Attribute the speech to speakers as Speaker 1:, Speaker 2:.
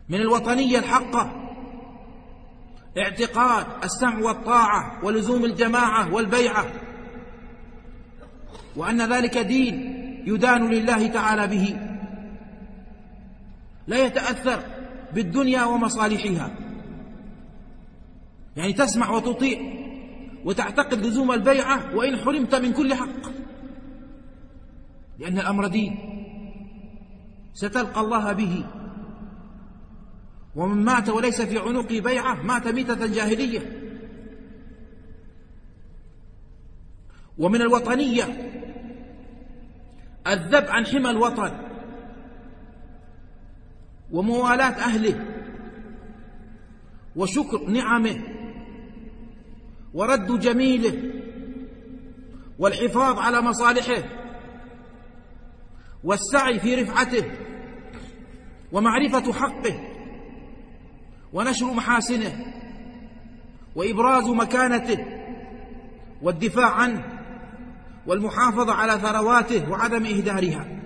Speaker 1: من الوطنية الحقة اعتقاد السمع والطاعة ولزوم الجماعة والبيعة، وأن ذلك دين يدان لله تعالى به، لا يتأثر بالدنيا ومصالحها. يعني تسمع وتطيع وتعتقد لزوم البيعة وإن حرمت من كل حق، لأن الأمر دين ستلقى الله به. ومن مات وليس في عنقه بيعة مات ميتة جاهلية. ومن الوطنية الذب عن حمى الوطن وموالاة أهله وشكر نعمه ورد جميله والحفاظ على مصالحه والسعي في رفعته ومعرفة حقه ونشر محاسنه وإبراز مكانته والدفاع عنه والمحافظة على ثرواته وعدم إهدارها.